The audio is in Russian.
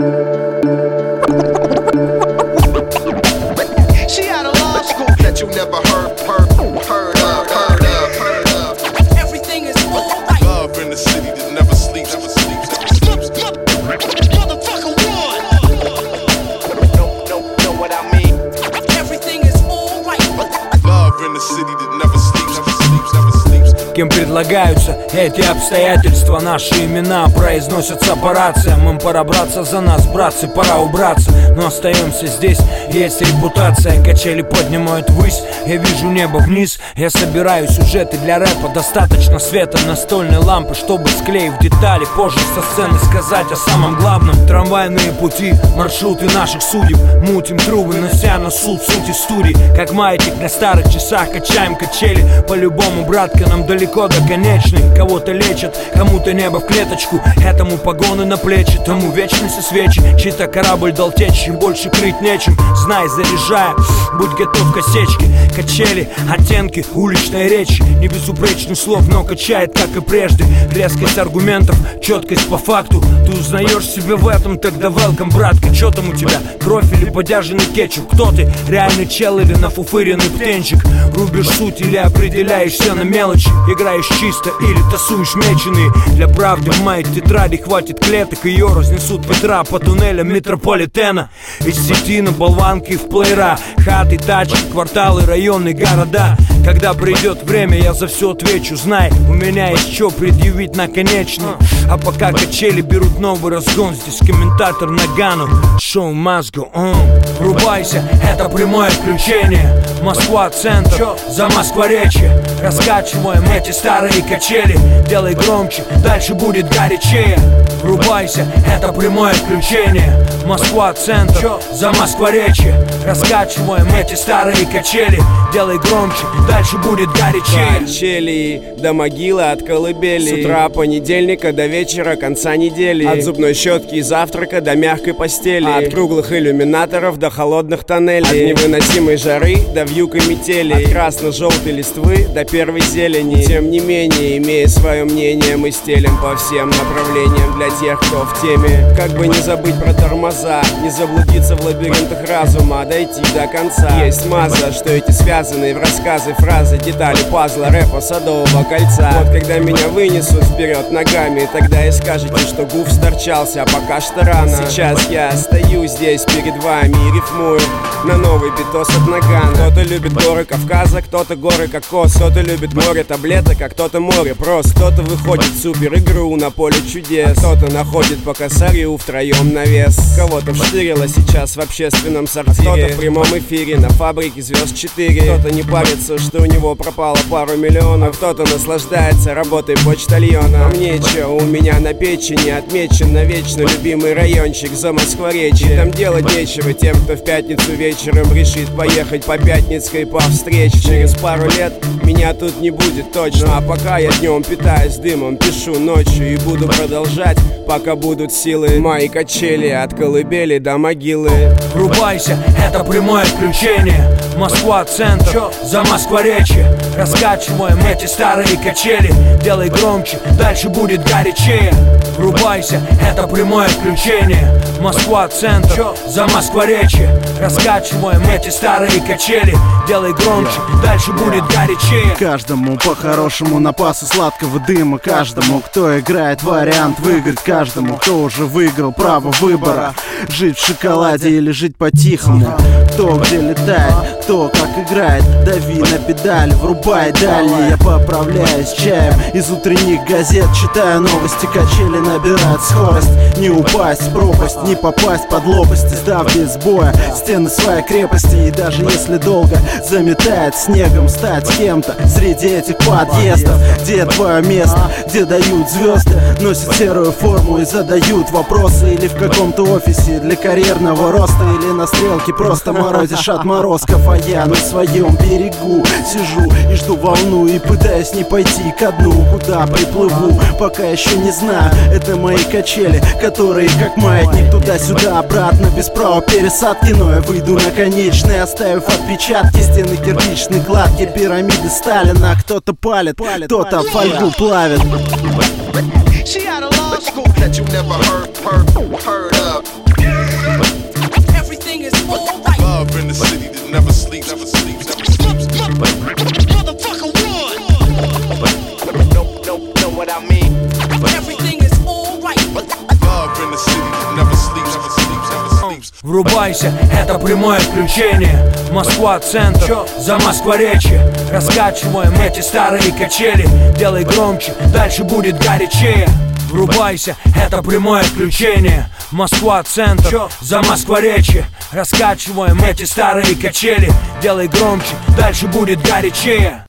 She out of law school that you never heard of. Everything is alright. Love in the city that never sleeps. Motherfucker one. Know what I mean? Everything is alright. Love in the city that never sleeps. Кем предлагаются эти обстоятельства? Наши имена произносятся по рациям. Им пора браться за нас, братцы, пора убраться. Но остаемся здесь, есть репутация. Качели поднимают ввысь, я вижу небо вниз. Я собираю сюжеты для рэпа. Достаточно света настольной лампы, чтобы, склеив детали, позже со сцены сказать о самом главном. Трамвайные пути, маршруты наших судеб. Мутим трубы, нося на суд сути студий. Как маятник на старых часах, качаем качели. По-любому, братка, нам далеко до конечной. Кого-то лечат, кому-то небо в клеточку. Этому погоны на плечи, тому вечности свечи. Чей-то корабль дал течь, им больше крыть нечем. Знай, заряжая, будь готов к осечке. Качели, оттенки уличной речи. Не безупречных слов, но качает, как и прежде. Резкость аргументов, четкость по факту. Ты узнаешь себя в этом, тогда welcome, братка. Чё там у тебя, кровь или подержанный кетчуп? Кто ты, реальный чел или нафуфыренный птенчик? Рубишь суть или определяешься на мелочи? Играешь чисто или тасуешь меченые? Для правды в моей тетради хватит клеток. Ее разнесут ветра по туннелям метрополитена. Из сети на болванки в плеера. Хаты, тачки, кварталы, районы, города. Когда придет время, я за все отвечу. Знай, у меня есть что предъявить наконечно. А пока качели берут новый разгон, здесь комментатор Нагану. Шоу must go on. Врубайся, это прямое включение. Москва, центр, за Москворечье. Раскачиваем эти старые качели. Делай громче, дальше будет горячее. Врубайся, это прямое включение. Москва, центр, за Москворечье. Раскачиваем эти старые качели. Делай громче, дальше будет горячее. Качели до могилы от колыбели. С утра понедельника до вечера конца недели. От зубной щетки и завтрака до мягкой постели. От круглых иллюминаторов до холодных тоннелей. От невыносимой жары до вьюг и метели. От красно-желтой листвы до первой зелени. Тем не менее, имея свое мнение, мы стелим по всем направлениям для тех, кто в теме. Как бы не забыть про тормоза, не заблудиться в лабиринтах разума, дойти до конца. Есть маза, что эти связанные в рассказы фразы, детали пазла, рэпа, садового кольца. Вот когда меня вынесут вперед ногами, тогда и скажете, что гуф сторчался, а пока что рано. Сейчас я стою здесь перед вами и рифмую на новый битос от Нагана. Кто-то любит горы Кавказа, кто-то горы кокос. Кто-то любит море таблеток, а кто-то море прост. Кто-то выходит в супер игру на поле чудес. Кто-то находит по косарю втроем навес. Кого-то вштырило сейчас в общественном сортире. Кто-то в прямом эфире на фабрике звезд 4. Кто-то не парится, что у него пропало пару миллионов. Кто-то наслаждается работой почтальона. А мне чё, у меня на печени отмечен навечно любимый райончик за Москворечье. Там делать нечего тем, кто в пятницу вечером решит поехать по Пятницкой по встрече. Через пару лет меня тут не будет точно. А пока я днем питаюсь дымом, пишу ночью и буду продолжать, пока будут силы. Мои качели от колыбели до могилы. Врубайся, это прямое включение. Москва, центр, за Москворечье. Раскачиваем эти старые качели. Делай громче, дальше будет горячее. Врубайся, это прямое включение. Москва, центр, за Москворечье. Раскачиваем эти старые качели. Делай громче, дальше будет горячее. Каждому по-хорошему напасы сладкого дыма. Каждому, кто играет вариант выиграть. Каждому, кто уже выиграл право выбора. Жить в шоколаде или жить по-тихому. Кто где летает, кто как играет. Дави на педаль, врубай дальний. Я поправляюсь чаем из утренних газет. Читаю новости, качели набирают скорость. Не упасть в пропасть, не попасть под лопасти. Сдав без боя стены своей крепости. И даже если долго заметает снегом, стать кем-то среди этих подъездов. Где твое место, где дают звезды, носят серую форму и задают вопросы. Или в каком-то офисе для карьерного роста. Или на стрелке просто морозишь отморозков. А я на своем берегу сижу и жду волну. И пытаюсь не пойти ко дну, куда приплыву, пока еще не знаю. Это мои качели, которые как маятник туда-сюда, обратно, без права пересадки. Но я выйду на конечный, оставив отпечатки. Стены кирпичной кладки, пирамиды Сталина. Кто-то палит, кто-то фольгу плавит. She out of law school that you never heard of. what I mean? Everything is alright. Love in the city that never sleeps, never sleeps, never sleeps. Врубайся, это прямое включение. Москва-центр, за Москворечье. Раскачиваем эти старые качели. Делай громче, дальше будет горячее. Врубайся, это прямое включение. Москва-центр, за Москворечье. Раскачиваем эти старые качели. Делай громче, дальше будет горячее.